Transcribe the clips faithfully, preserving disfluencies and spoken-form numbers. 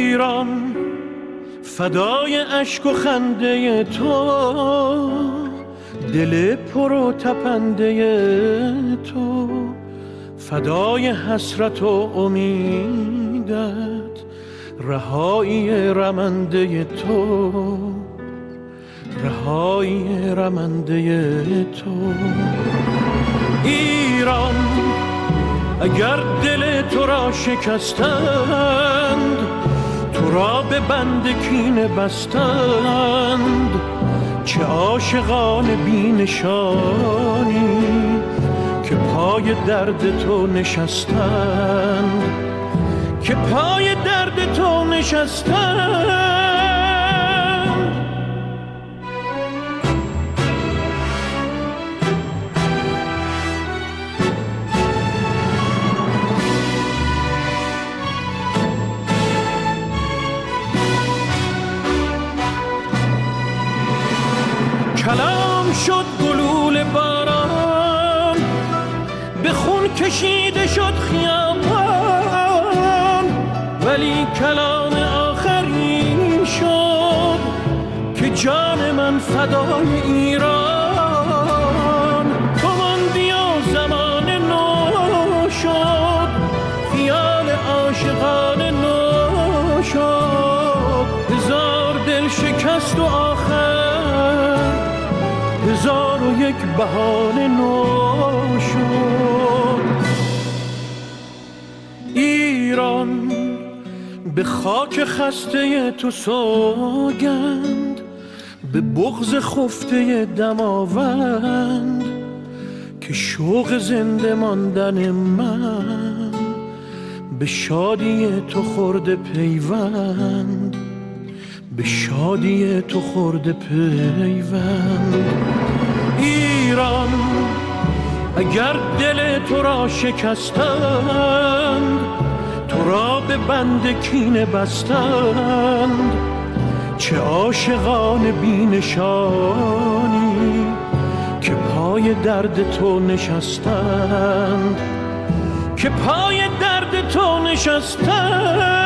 ایران فدای اشک و خنده تو، دل پر و تپنده تو، فدای حسرت و امیدت، رهایی رمنده تو، رهایی رمنده تو. ایران اگر دل تو را شکستند، تو را به بند کینه بستند، چه عاشقان بی نشانی که پای درد تو نشستند، که پای درد تو نشستند. کلام شد گلول باران، به خون کشیده شد خیابان، ولی کلام آخری شد که جان من فدای ایران. تو ماندی و زمان نو شد، خیال عاشقان نو شد، هزار دل شکست و آخر هزار و یک بهانه نو شد. ایران به خاک خسته تو سوگند، به بغض خفته دماوند، که شوق زنده ماندن من به شادی تو خورده پیوند، به شادی تو خورده پیوند. ایران اگر دل تو را شکستند، تو را به بند کینه بستند، چه عاشقان بی نشانی که پای درد تو نشستند، که پای درد تو نشستند.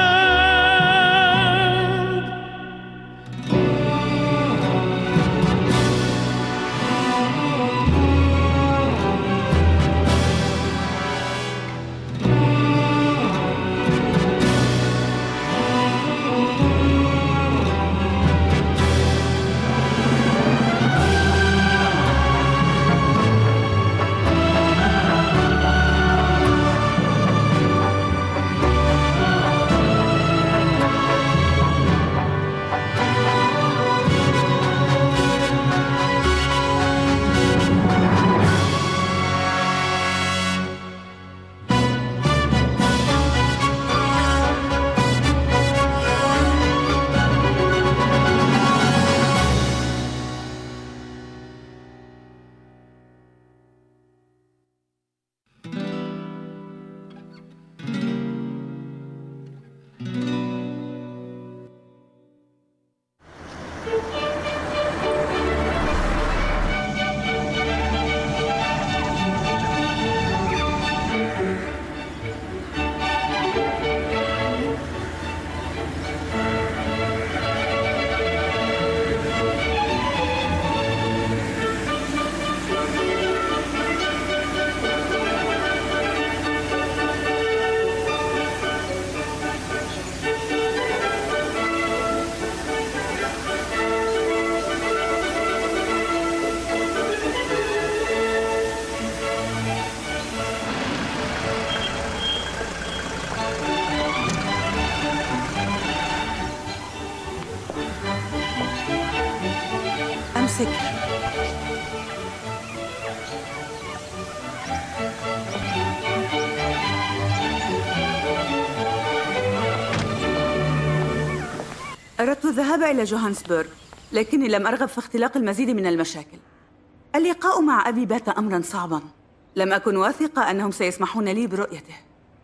أردت الذهاب إلى جوهانسبورغ، لكني لم أرغب في اختلاق المزيد من المشاكل. اللقاء مع أبي بات أمراً صعباً، لم أكن واثقة أنهم سيسمحون لي برؤيته.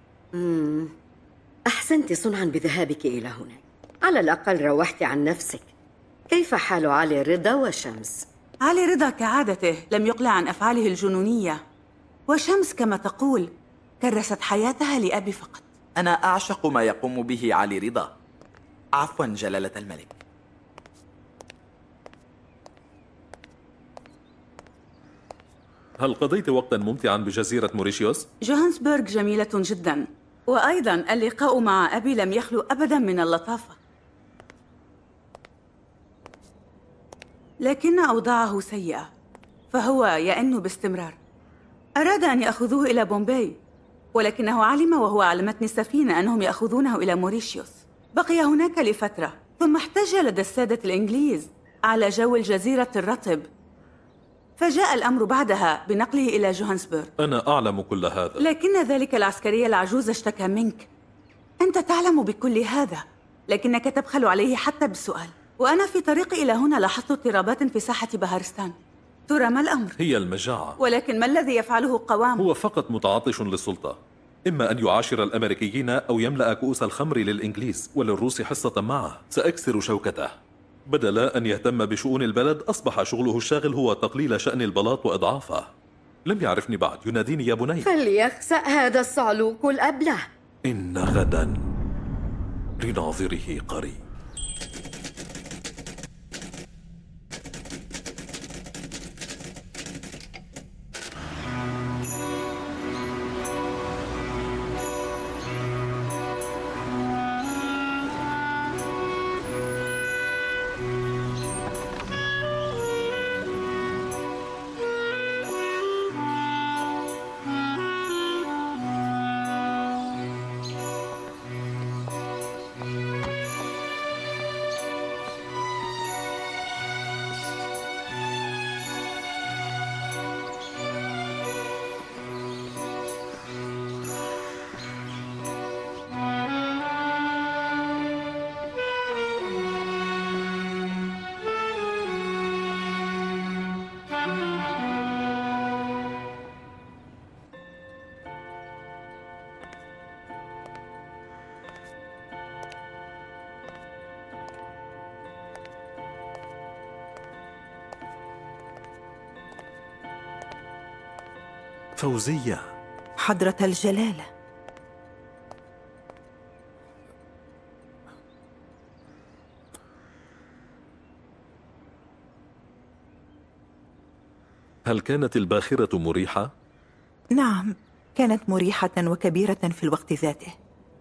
مم. أحسنت صنعاً بذهابك إلى هنا، على الأقل روحت عن نفسك. كيف حال علي رضا وشمس؟ علي رضا كعادته لم يقلع عن أفعاله الجنونية، وشمس كما تقول كرست حياتها لأبي فقط. أنا أعشق ما يقوم به علي رضا. عفوا جلالة الملك. هل قضيت وقتا ممتعا بجزيرة موريشيوس؟ جوهانسبرغ جميلة جدا، وأيضا اللقاء مع أبي لم يخلو أبدا من اللطافة، لكن أوضاعه سيئة، فهو يئن باستمرار. أراد أن يأخذوه إلى بومباي، ولكنه علم وهو على متن السفينة أنهم يأخذونه إلى موريشيوس. بقي هناك لفترة، ثم احتج لدى السادة الإنجليز على جو الجزيرة الرطب، فجاء الأمر بعدها بنقله إلى جوهانسبرغ. أنا أعلم كل هذا، لكن ذلك العسكري العجوز اشتكى منك. أنت تعلم بكل هذا، لكنك تبخل عليه حتى بالسؤال. وأنا في طريقي إلى هنا لاحظت اضطرابات في ساحة بهارستان. ترى ما الأمر؟ هي المجاعة. ولكن ما الذي يفعله قوام؟ هو فقط متعطش للسلطة، إما أن يعاشر الأمريكيين أو يملأ كؤوس الخمر للإنجليز وللروس حصة معه. سأكسر شوكته. بدل أن يهتم بشؤون البلد، أصبح شغله الشاغل هو تقليل شأن البلاط وإضعافه. لم يعرفني بعد، يناديني يا بني. فليخسأ هذا الصعلوك الأبله. إن غدا لناظره قريب. فوزية. حضرة الجلالة. هل كانت الباخرة مريحة؟ نعم، كانت مريحة وكبيرة في الوقت ذاته.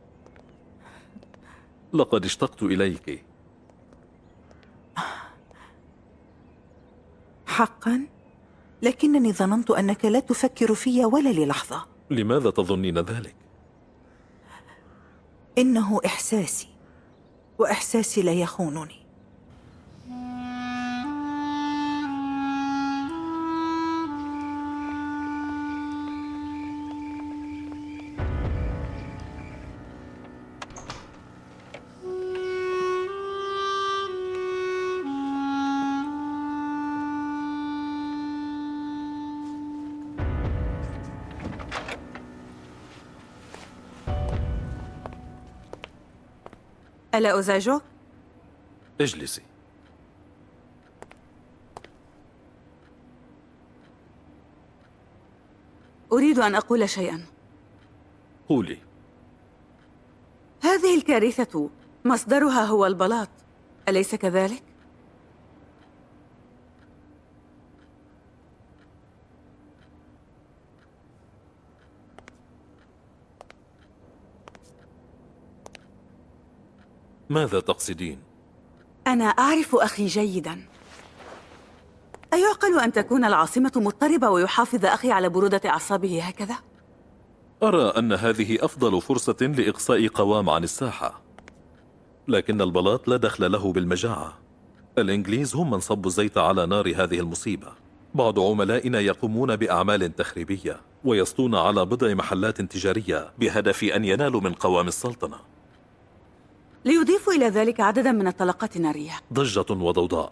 لقد اشتقت إليك. حقا؟ لكنني ظننت أنك لا تفكر في ولا للحظة. لماذا تظنين ذلك؟ إنه إحساسي، وإحساسي لا يخونني. ألا أزعجك؟ اجلسي. أريد أن أقول شيئا. قولي. هذه الكارثة مصدرها هو البلاط، أليس كذلك؟ ماذا تقصدين؟ أنا أعرف أخي جيداً. أيعقل أن تكون العاصمة مضطربة ويحافظ أخي على برودة أعصابه هكذا؟ أرى أن هذه أفضل فرصة لإقصاء قوام عن الساحة، لكن البلاط لا دخل له بالمجاعة. الإنجليز هم من صبوا الزيت على نار هذه المصيبة. بعض عملائنا يقومون بأعمال تخريبية ويسطون على بضع محلات تجارية بهدف أن ينالوا من قوام السلطنة. ليضيفوا إلى ذلك عددا من الطلقات النارية. ضجة وضوضاء.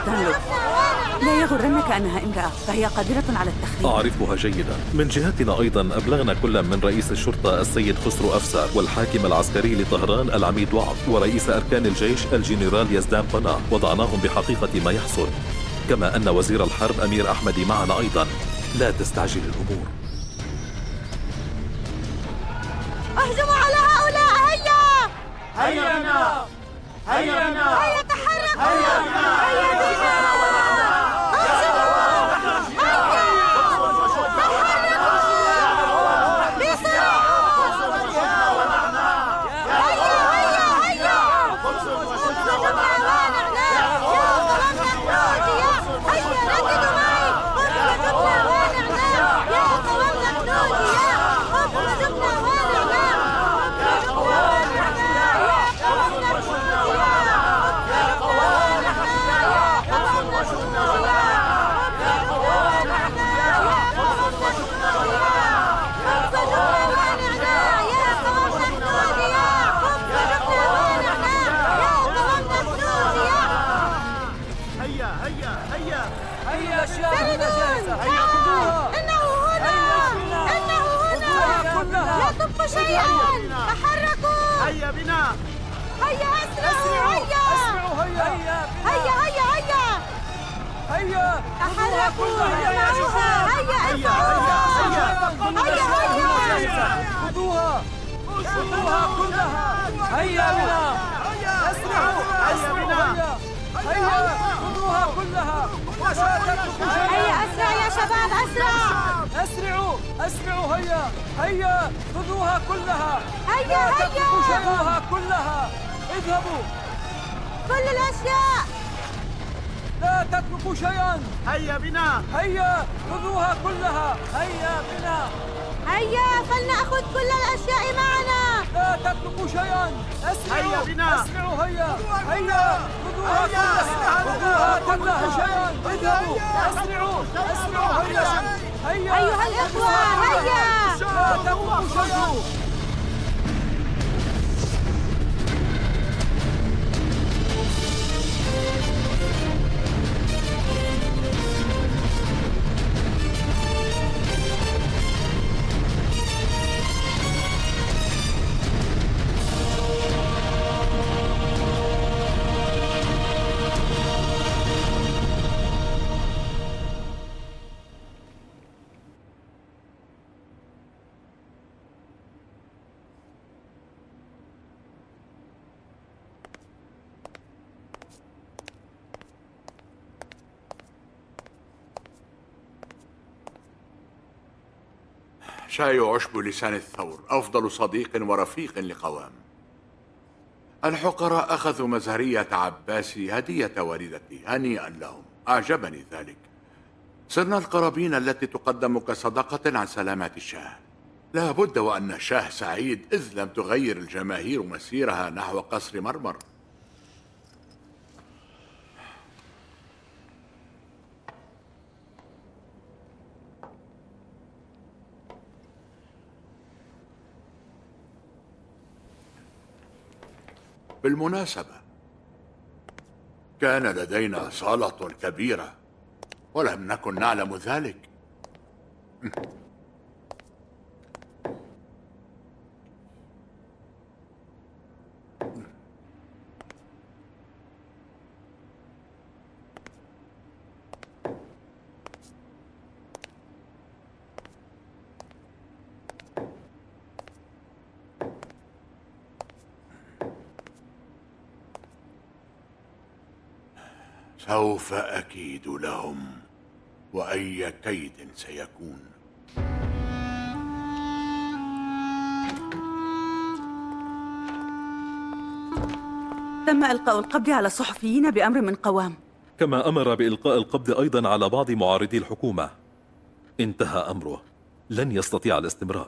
دانلوب. لا يغرنك أنها امرأة، فهي قادرة على التخريب. أعرفها جيدا. من جهتنا أيضا أبلغنا كل من رئيس الشرطة السيد خسرو أفسر، والحاكم العسكري لطهران العميد وعظ، ورئيس أركان الجيش الجنرال يزدان قناع، وضعناهم بحقيقة ما يحصل، كما أن وزير الحرب أمير أحمدي معنا أيضا. لا تستعجل الأمور. اهجموا على هؤلاء. هيا هيا بنا هيا بنا هيا تحركوا. هيا بنا هيا بنا. هيا بنا. هيا اسرعوا. هيا اسرعوا. هيا هيا هيا هيا هيا تحركوا. هيا ارفعوها. هيا هيا. خذوها خذوها كلها. هيا بنا. اسرعوا. هيا بنا. هيا خذوها كلها. هيا اسرع يا شباب. اسرع. اسرعوا اسرعوا. هيا هيا خذوها كلها. هيا هيا خذوها كلها. اذهبوا. كل الاشياء. لا تتركوا شيئا. هيا بنا. هيا خذوها كلها. هيا بنا. هيا فلنأخذ كل الاشياء معنا. لا تتركوا شيئا. اسرعوا. هيا بنا. اسرعوا. هيا هيا خذوها كلها. خذوها كلها شيئا. اذهبوا. اسرعوا اسرعوا. هيا هيا ايها الاخوة. هيا لا تتركوا شيئا. شاي عشب لسان الثور أفضل صديق ورفيق لقوام. الحقراء أخذوا مزهرية عباسي هدية والدتي، هنيئا لهم، أعجبني ذلك. صرنا القرابين التي تقدم كصدقة عن سلامة الشاه. لا بد وأن الشاه سعيد إذ لم تغير الجماهير مسيرها نحو قصر مرمر. بالمناسبة كان لدينا صالة كبيرة ولم نكن نعلم ذلك. سوف أكيد لهم وأي كيد سيكون. تم إلقاء القبض على الصحفيين بأمر من قوام، كما أمر بإلقاء القبض أيضا على بعض معارضي الحكومة. انتهى أمره، لن يستطيع الاستمرار.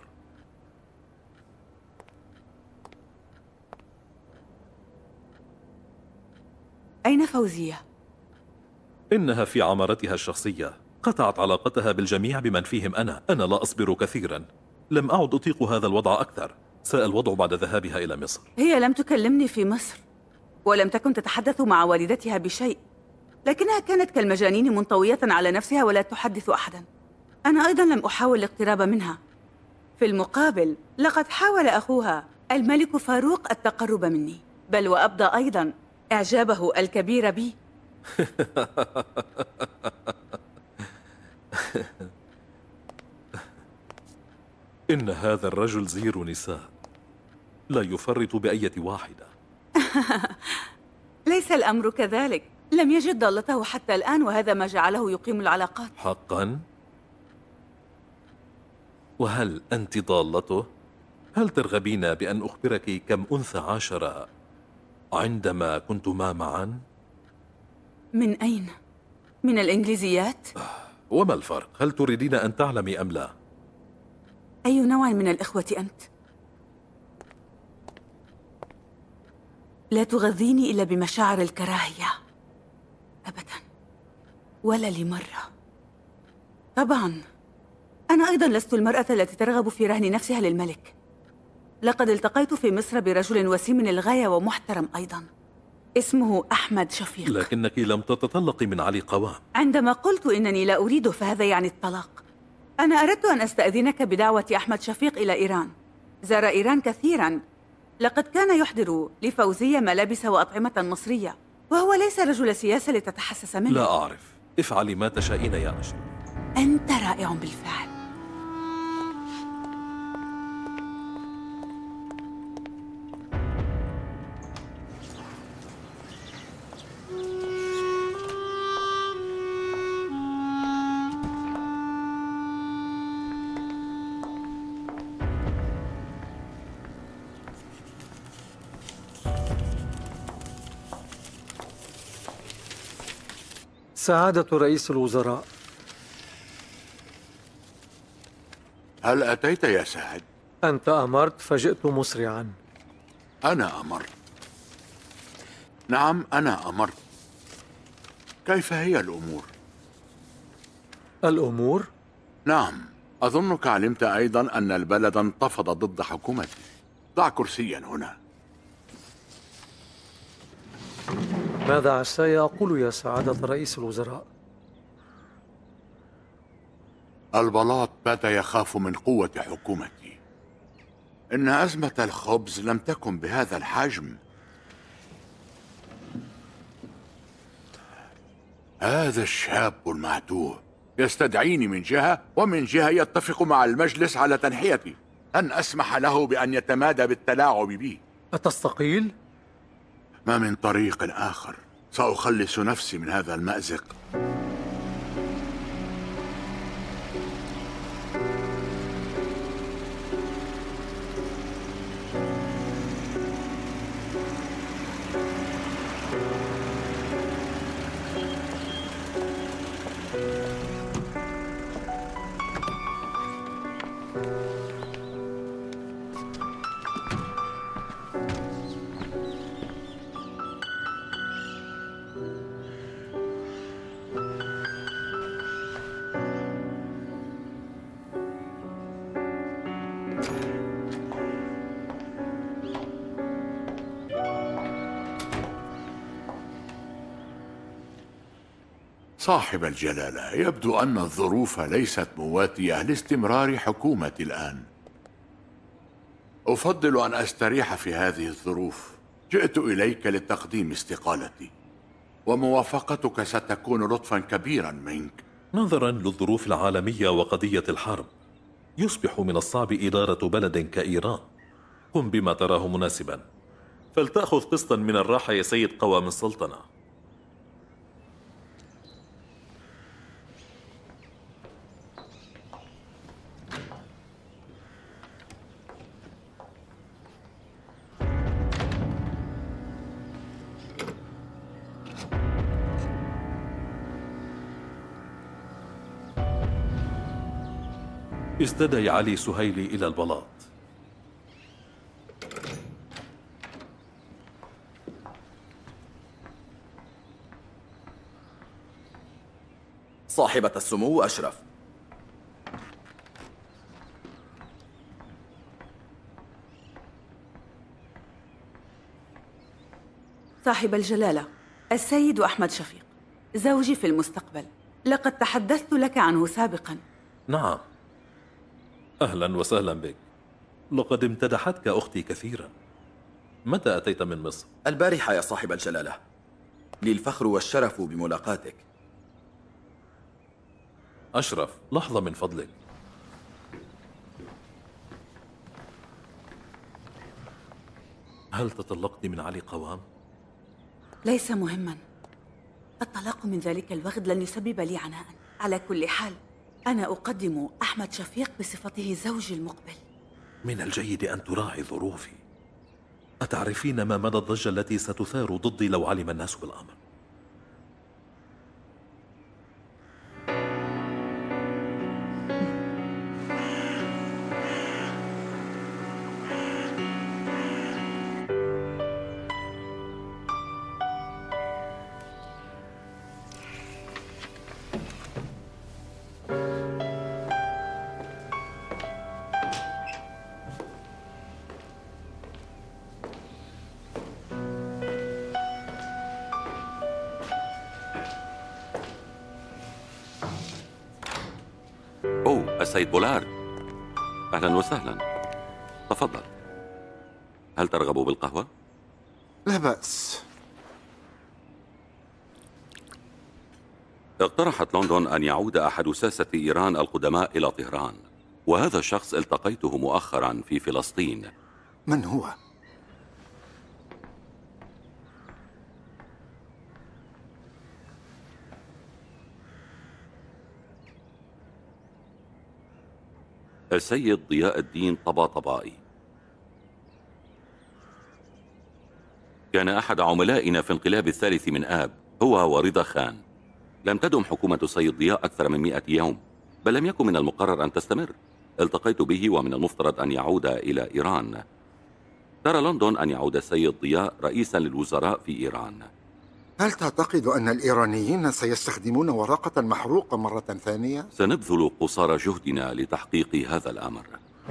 أين فوزية؟ إنها في عمارتها الشخصية، قطعت علاقتها بالجميع بمن فيهم أنا. أنا لا أصبر كثيرا، لم أعد أطيق هذا الوضع أكثر. ساء الوضع بعد ذهابها إلى مصر. هي لم تكلمني في مصر، ولم تكن تتحدث مع والدتها بشيء. لكنها كانت كالمجانين منطوية على نفسها ولا تحدث أحدا. أنا أيضا لم أحاول الاقتراب منها. في المقابل لقد حاول أخوها الملك فاروق التقرب مني، بل وأبدى أيضا إعجابه الكبير بي. إن هذا الرجل زير نساء، لا يفرط بأية واحدة. ليس الأمر كذلك، لم يجد ضالته حتى الآن، وهذا ما جعله يقيم العلاقات. حقا؟ وهل أنت ضالته؟ هل ترغبين بأن أخبرك كم أنثى عاشر عندما كنتما معا؟ من أين؟ من الإنجليزيات؟ وما الفرق؟ هل تريدين أن تعلمي أم لا؟ أي نوع من الإخوة أنت؟ لا تغذيني إلا بمشاعر الكراهية أبدا، ولا لمرة. طبعا أنا أيضا لست المرأة التي ترغب في رهن نفسها للملك. لقد التقيت في مصر برجل وسيم للغاية ومحترم أيضا، اسمه أحمد شفيق. لكنك لم تتطلقي من علي قوام. عندما قلت إنني لا أريده فهذا يعني الطلاق. أنا أردت أن أستأذنك بدعوة أحمد شفيق إلى إيران. زار إيران كثيراً، لقد كان يحضر لفوزية ملابس وأطعمة مصرية، وهو ليس رجل سياسة لتتحسس منه. لا أعرف، افعلي ما تشائين يا أشرف. أنت رائع بالفعل. سعادة رئيس الوزراء. هل أتيت يا سعد؟ أنت أمرت فجئت مسرعا. أنا أمرت. نعم أنا أمرت. كيف هي الأمور؟ الأمور؟ نعم، أظنك علمت أيضا أن البلد انتفض ضد حكومتي. ضع كرسيا هنا. ماذا عساي أقول يا سعادة رئيس الوزراء؟ البلاط بات يخاف من قوة حكومتي. إن أزمة الخبز لم تكن بهذا الحجم. هذا الشاب المعتوه يستدعيني من جهة، ومن جهة يتفق مع المجلس على تنحيتي. لن أسمح له بأن يتمادى بالتلاعب بي. أتستقيل؟ ما من طريق آخر. سأخلص نفسي من هذا المأزق. صاحب الجلالة، يبدو أن الظروف ليست مواتية لاستمرار حكومتي الآن. أفضل أن أستريح في هذه الظروف. جئت إليك لتقديم استقالتي، وموافقتك ستكون لطفا كبيرا منك. نظرا للظروف العالمية وقضية الحرب، يصبح من الصعب إدارة بلد كإيران. قم بما تراه مناسبا، فلتأخذ قسطا من الراحة يا سيد قوام السلطنة. استدعي علي سهيلي إلى البلاط. صاحبة السمو أشرف. صاحب الجلالة السيد أحمد شفيق. زوجي في المستقبل. لقد تحدثت لك عنه سابقا. نعم، أهلا وسهلا بك. لقد امتدحتك أختي كثيرا. متى أتيت من مصر؟ البارحة يا صاحب الجلالة. لي الفخر والشرف بملاقاتك. أشرف، لحظة من فضلك. هل تطلقت من علي قوام؟ ليس مهما. الطلاق من ذلك الوغد لن يسبب لي عناء. على كل حال أنا أقدم أحمد شفيق بصفته زوجي المقبل. من الجيد أن تراعي ظروفي. أتعرفين ما مدى الضجة التي ستثار ضدي لو علم الناس بالأمر؟ أوه، السيد بولارد، أهلا وسهلا. تفضل. هل ترغب بالقهوة؟ لا بأس. اقترحت لندن أن يعود أحد ساسة إيران القدماء إلى طهران، وهذا الشخص التقيته مؤخرا في فلسطين. من هو؟ السيد ضياء الدين طباطبائي. كان أحد عملائنا في انقلاب الثالث من آب، هو ورضا خان. لم تدم حكومة السيد ضياء أكثر من مئة يوم، بل لم يكن من المقرر أن تستمر. التقيت به ومن المفترض أن يعود إلى إيران. ترى لندن أن يعود السيد ضياء رئيسا للوزراء في إيران. هل تعتقد أن الإيرانيين سيستخدمون ورقة محروقة مرة ثانية؟ سنبذل قصارى جهدنا لتحقيق هذا الأمر.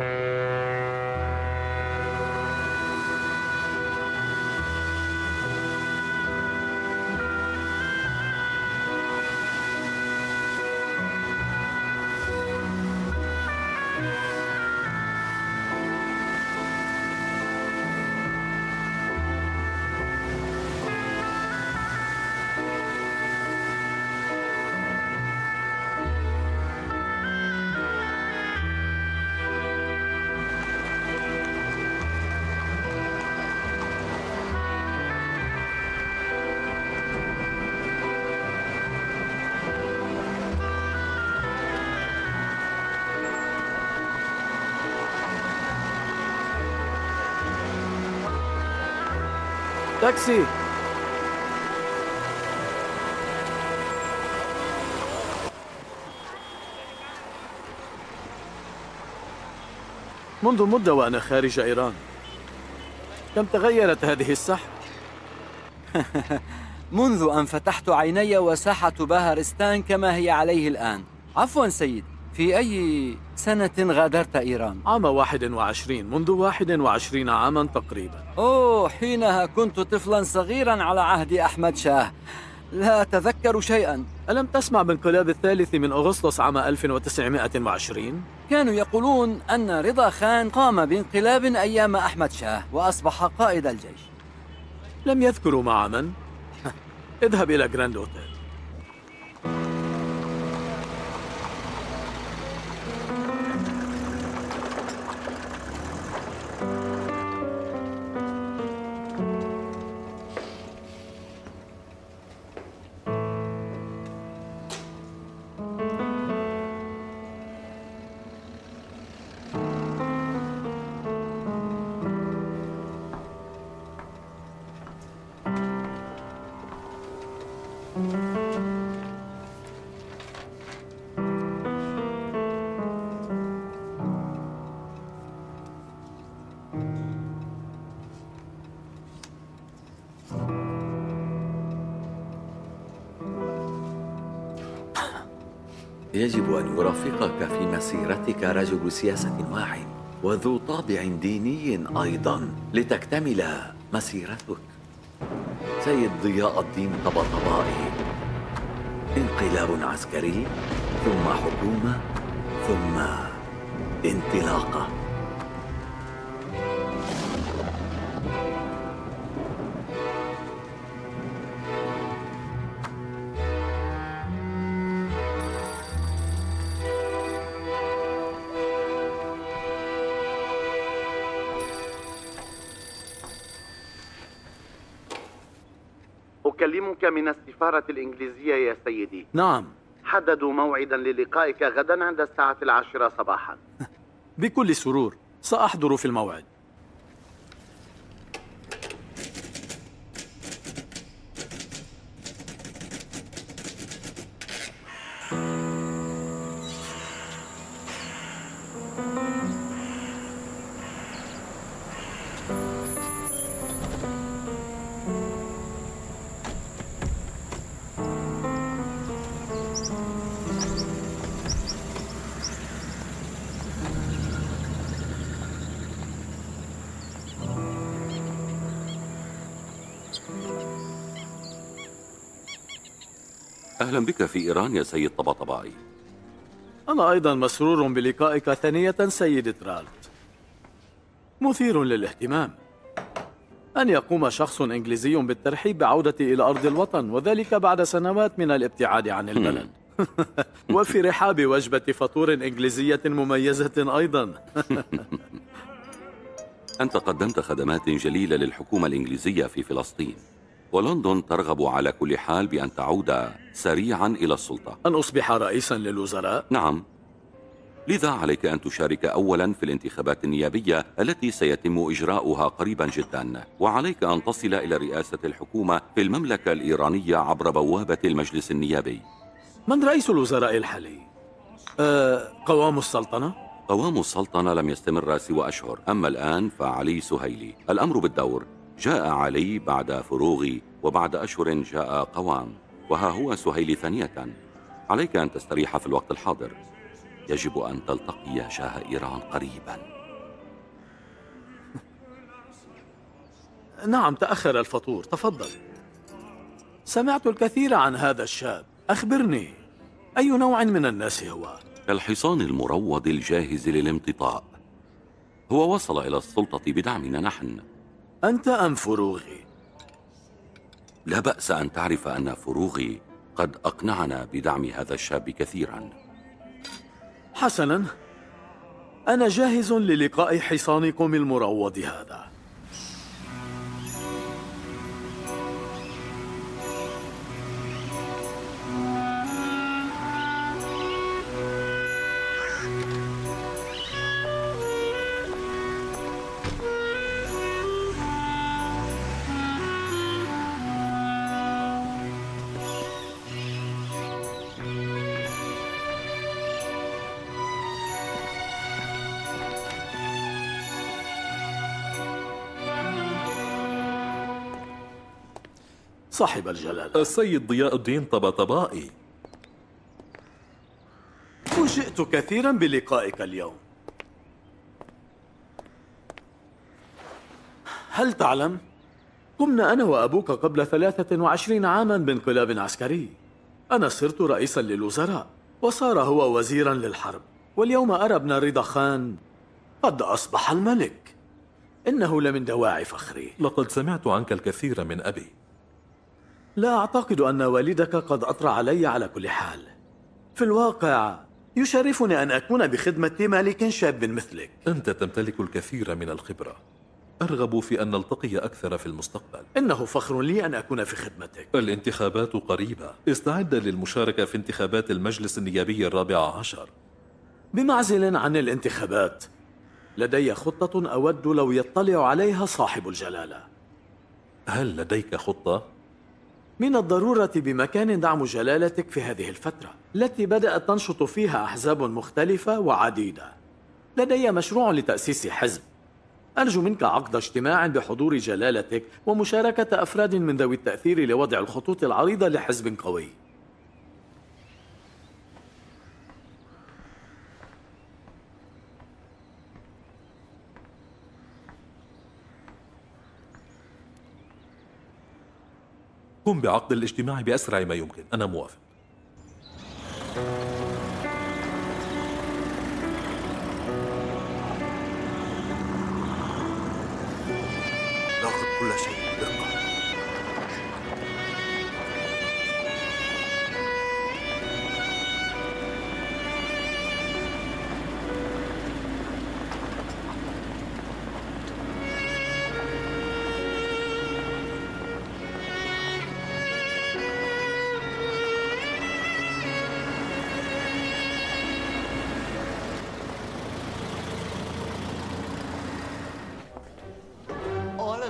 تاكسي. منذ مدة وأنا خارج إيران. كم تغيرت هذه الساحة؟ منذ أن فتحت عيني وساحة باهرستان كما هي عليه الآن. عفوا سيد، في أي سنة غادرت إيران؟ عام واحد وعشرين، منذ واحد وعشرين عاما تقريبا. أوه، حينها كنت طفلا صغيرا على عهد أحمد شاه، لا أتذكر شيئا. ألم تسمع بانقلاب الثالث من أغسطس عام ألف وتسعمائة وعشرين؟ كانوا يقولون أن رضا خان قام بانقلاب أيام أحمد شاه وأصبح قائد الجيش. لم يذكروا مع من؟ اذهب إلى جراند أوتيل. يجب أن يرافقك في مسيرتك رجل سياسة واعي وذو طابع ديني أيضا لتكتمل مسيرتك. سيد ضياء الدين طباطبائي، انقلاب عسكري، ثم حكومة، ثم انطلاقة. أكلمك من السفارة الإنجليزية يا سيدي. نعم. حددوا موعدا للقائك غدا عند الساعة العاشرة صباحا. بكل سرور، سأحضر في الموعد. أهلا بك في إيران يا سيد طباطبائي. أنا أيضا مسرور بلقائك ثانية سيد ترالت. مثير للاهتمام أن يقوم شخص إنجليزي بالترحيب بعودتي إلى أرض الوطن، وذلك بعد سنوات من الابتعاد عن البلد. وفي رحاب وجبة فطور إنجليزية مميزة أيضا. أنت قدمت خدمات جليلة للحكومة الإنجليزية في فلسطين، ولندن ترغب على كل حال بأن تعود سريعا إلى السلطة. أن أصبح رئيسا للوزراء؟ نعم، لذا عليك أن تشارك أولا في الانتخابات النيابية التي سيتم إجراؤها قريبا جدا، وعليك أن تصل إلى رئاسة الحكومة في المملكة الإيرانية عبر بوابة المجلس النيابي. من رئيس الوزراء الحالي؟ أه قوام السلطنة؟ قوام السلطنة لم يستمر سوى أشهر، أما الآن فعلي سهيلي. الأمر بالدور، جاء علي بعد فروغي، وبعد أشهر جاء قوام، وها هو سهيلي ثانية. عليك أن تستريح في الوقت الحاضر، يجب أن تلتقي شاه إيران قريبا. نعم، تأخر الفطور، تفضل. سمعت الكثير عن هذا الشاب، أخبرني أي نوع من الناس هو؟ الحصان المروض الجاهز للامتطاء. هو وصل إلى السلطة بدعمنا نحن. أنت أم فروغي؟ لا بأس أن تعرف أن فروغي قد أقنعنا بدعم هذا الشاب كثيرا. حسنا، أنا جاهز للقاء حصانكم المروض هذا. صاحب الجلالة السيد ضياء الدين طباطبائي. فوجئت كثيرا بلقائك اليوم. هل تعلم؟ قمنا أنا وأبوك قبل ثلاثة وعشرين عاما بانقلاب عسكري. أنا صرت رئيسا للوزراء، وصار هو وزيرا للحرب، واليوم أرى ابن رضا خان قد أصبح الملك. إنه لمن دواعي فخري. لقد سمعت عنك الكثير من أبي. لا أعتقد أن والدك قد أطرى علي على كل حال. في الواقع يشرفني أن أكون بخدمة ملك شاب مثلك. أنت تمتلك الكثير من الخبرة، أرغب في أن نلتقي أكثر في المستقبل. إنه فخر لي أن أكون في خدمتك. الانتخابات قريبة، استعد للمشاركة في انتخابات المجلس النيابي الرابع عشر. بمعزل عن الانتخابات، لدي خطة أود لو يطلع عليها صاحب الجلالة. هل لديك خطة؟ من الضرورة بمكان دعم جلالتك في هذه الفترة التي بدأت تنشط فيها أحزاب مختلفة وعديدة. لدي مشروع لتأسيس حزب، أرجو منك عقد اجتماع بحضور جلالتك ومشاركة أفراد من ذوي التأثير لوضع الخطوط العريضة لحزب قوي. قم بعقد الاجتماع بأسرع ما يمكن، أنا موافق.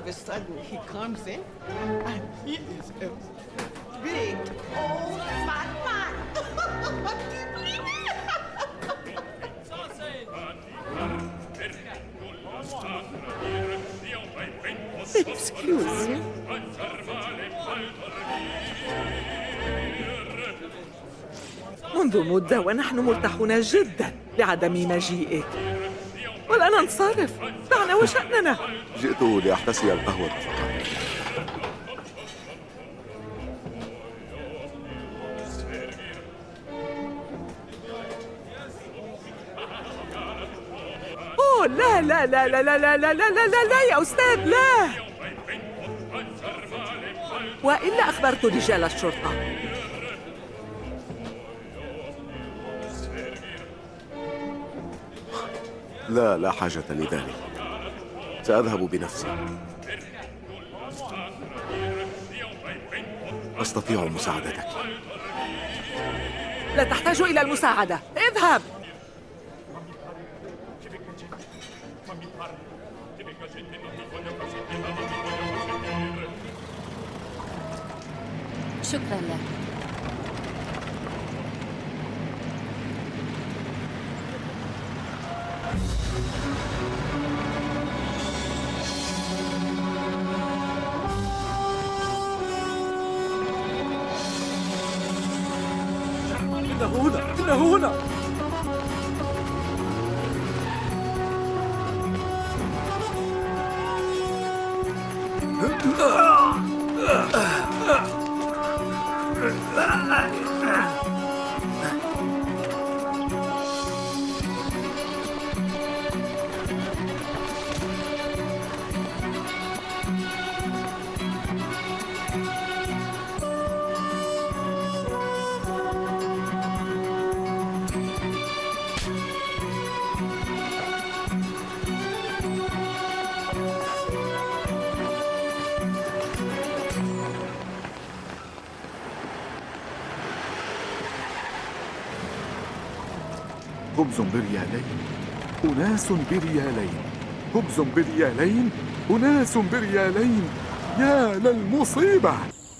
of a sudden he comes in and he is a big old fat man. Do you believe it? Excuse me. منذ مدة ونحن مرتاحون جدا لعدم مجيئك، والآن انصرف. دعنا وشأننا. جئت لأحتسي القهوة فقط. أوه لا لا لا لا لا لا لا لا لا لا لا يا أستاذ لا، وإلا أخبرت رجال الشرطة. لا لا حاجة لذلك، سأذهب بنفسي. أستطيع مساعدتك. لا تحتاج إلى المساعدة، اذهب. شكرا لك. إنه هنا، إنه هنا. خبز بريالين، أناس بريالين، خبز بريالين، أناس بريالين، يا للمصيبة.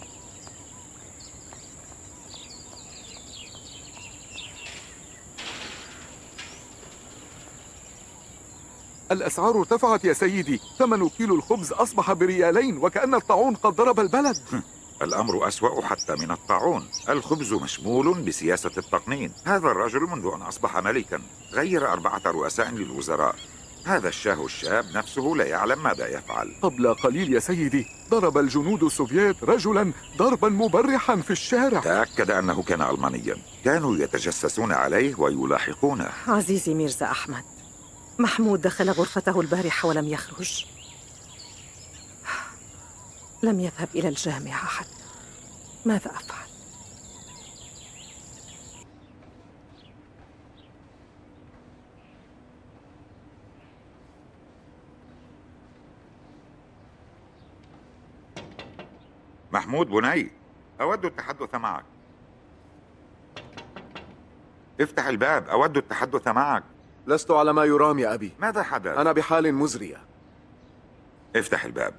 الأسعار ارتفعت يا سيدي، ثمن كيلو الخبز أصبح بريالين، وكأن الطاعون قد ضرب البلد. الأمر أسوأ حتى من الطاعون. الخبز مشمول بسياسة التقنين. هذا الرجل منذ أن أصبح ملكا غير أربعة رؤساء للوزراء. هذا الشاه الشاب نفسه لا يعلم ماذا يفعل. قبل قليل يا سيدي ضرب الجنود السوفييت رجلا ضربا مبرحا في الشارع. تأكد أنه كان ألمانيا. كانوا يتجسسون عليه ويلاحقونه. عزيزي ميرزا أحمد، محمود دخل غرفته البارحة ولم يخرج. لم يذهب إلى الجامعة حتى. ماذا أفعل؟ محمود بني، أود التحدث معك. افتح الباب، أود التحدث معك. لست على ما يرام يا أبي. ماذا حدث؟ أنا بحال مزرية. افتح الباب.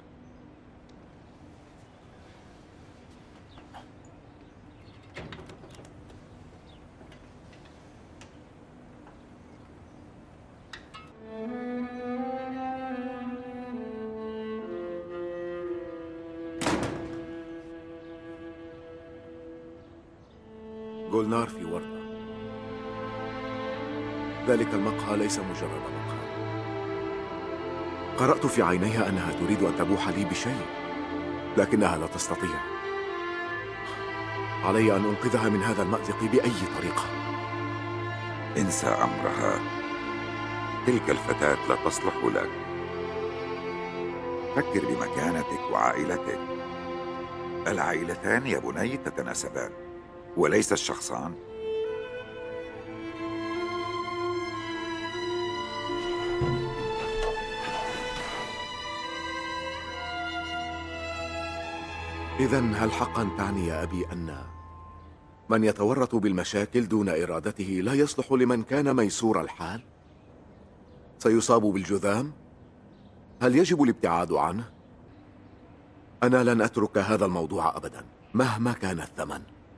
جولنار في وردة. ذلك المقهى ليس مجرد مقهى. قرأت في عينيها أنها تريد أن تبوح لي بشيء، لكنها لا تستطيع. علي أن أنقذها من هذا المأزق بأي طريقة. انسى أمرها. تلك الفتاة لا تصلح لك. فكر بمكانتك وعائلتك. العائلتان يا بني تتناسبان وليس الشخصان. إذن هل حقا تعني يا أبي أن من يتورط بالمشاكل دون إرادته لا يصلح لمن كان ميسور الحال؟ سيصاب بالجذام؟ هل يجب الابتعاد عنه؟ أنا لن أترك هذا الموضوع أبدا مهما كان الثمن.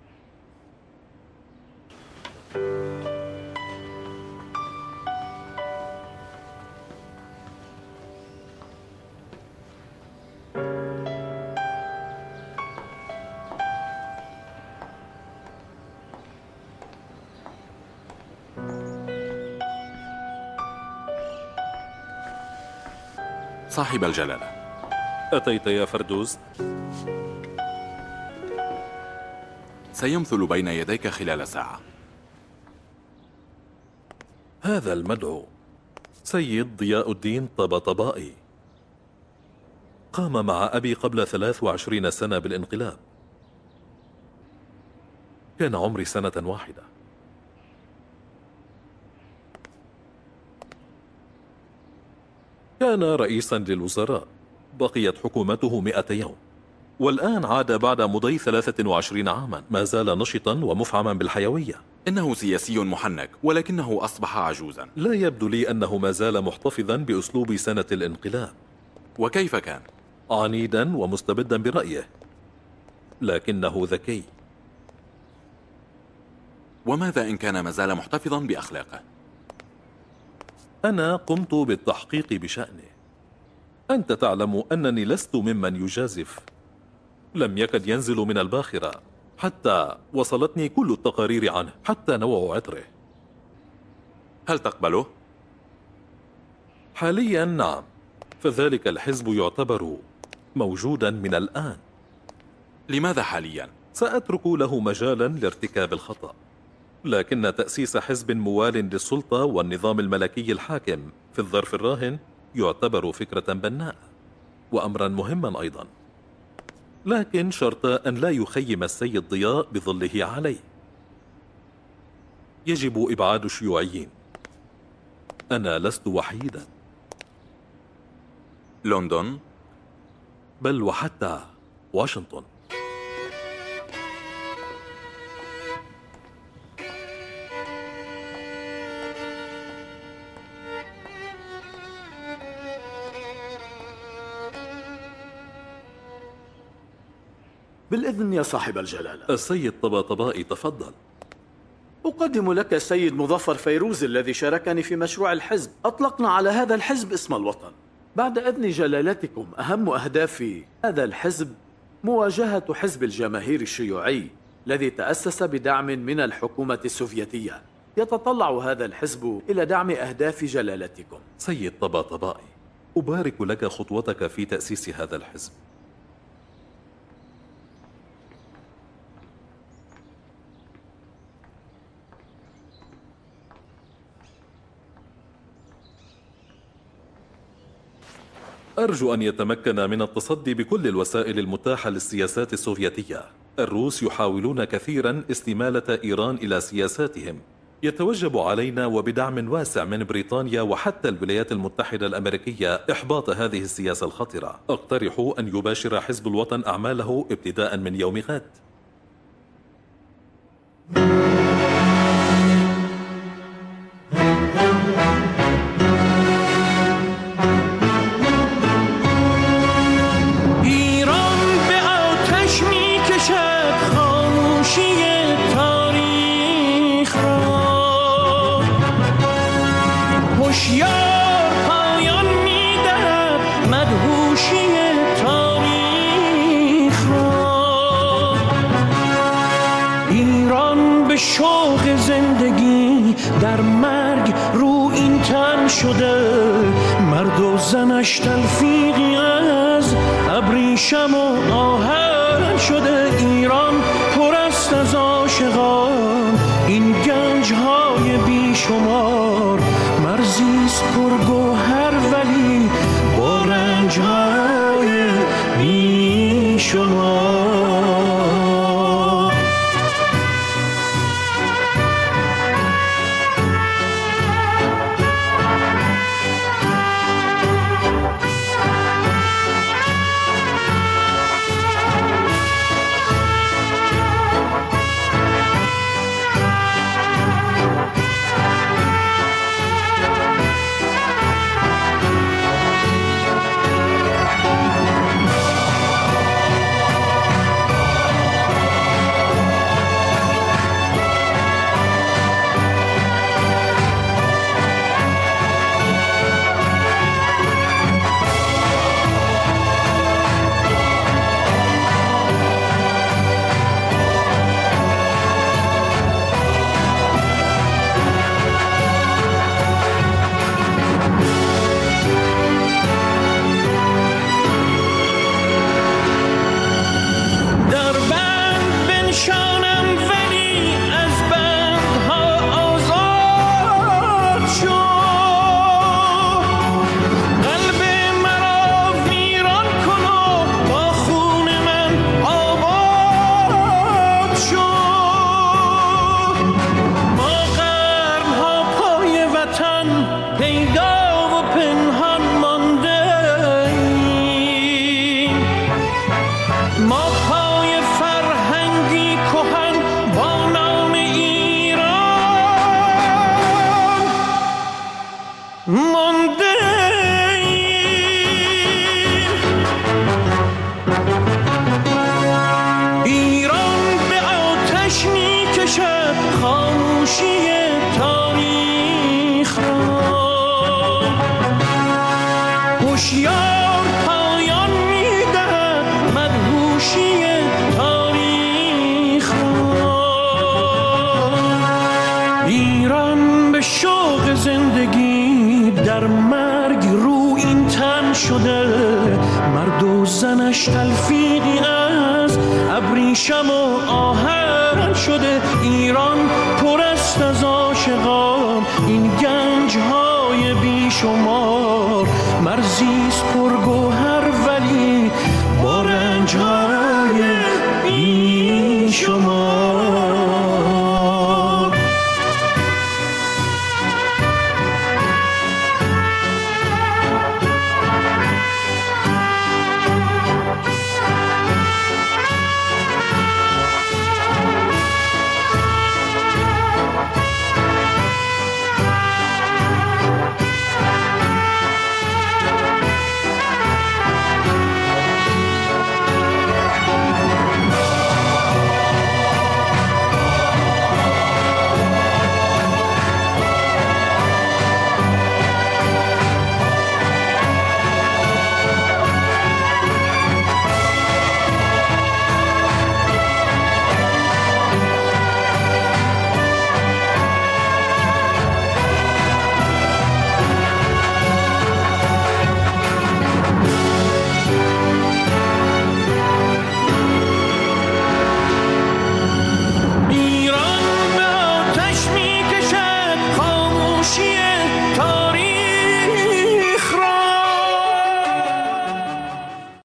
صاحب الجلالة، أتيت يا فردوس؟ سيمثل بين يديك خلال ساعة. هذا المدعو سيد ضياء الدين طباطبائي، قام مع أبي قبل ثلاث وعشرين سنة بالانقلاب. كان عمري سنة واحدة. كان رئيسا للوزراء، بقيت حكومته مئة يوم، والآن عاد بعد مضي ثلاثة وعشرين عاما، ما زال نشطا ومفعما بالحيوية. إنه سياسي محنك، ولكنه أصبح عجوزا. لا يبدو لي أنه ما زال محتفظا بأسلوب سنة الانقلاب. وكيف كان؟ عنيدا ومستبدا برأيه، لكنه ذكي. وماذا إن كان ما زال محتفظا بأخلاقه؟ أنا قمت بالتحقيق بشأنه. أنت تعلم أنني لست ممن يجازف. لم يكد ينزل من الباخرة، حتى وصلتني كل التقارير عنه، حتى نوع عطره. هل تقبله؟ حاليا نعم، فذلك الحزب يعتبر موجودا من الآن. لماذا حاليا؟ سأترك له مجالا لارتكاب الخطأ، لكن تأسيس حزب موال للسلطة والنظام الملكي الحاكم في الظرف الراهن يعتبر فكرة بناءة وأمرا مهما أيضا، لكن شرط أن لا يخيم السيد ضياء بظله عليه. يجب إبعاد الشيوعيين. أنا لست وحيدا. لندن، بل وحتى واشنطن. بالإذن يا صاحب الجلالة. السيد طباطبائي تفضل. أقدم لك السيد مظفر فيروز الذي شاركني في مشروع الحزب. أطلقنا على هذا الحزب اسم الوطن. بعد إذن جلالتكم، أهم أهداف هذا الحزب مواجهة حزب الجماهير الشيوعي الذي تأسس بدعم من الحكومة السوفيتية. يتطلع هذا الحزب إلى دعم أهداف جلالتكم. سيد طباطبائي، أبارك لك خطوتك في تأسيس هذا الحزب. أرجو أن يتمكن من التصدي بكل الوسائل المتاحة للسياسات السوفيتية. الروس يحاولون كثيرا استمالة إيران إلى سياساتهم. يتوجب علينا وبدعم واسع من بريطانيا وحتى الولايات المتحدة الأمريكية إحباط هذه السياسة الخطرة. أقترح أن يباشر حزب الوطن أعماله ابتداء من يوم غد. شوق زندگی در مرگ رو این تن شده، مرد و زنش تلفیقی از ابریشم و آهن شده. ایران پر است از عاشقان، این گنج های بیشمار، مرزیست پر گوهر ولی با رنج های بیشمار. ایران به شوق زندگی در مرگ رو این تن شده، مرد و زنش تلفیقی از ابریشم و آهن شده. ایران پر است از عاشقان، این گنج های بیشمار، مرزیست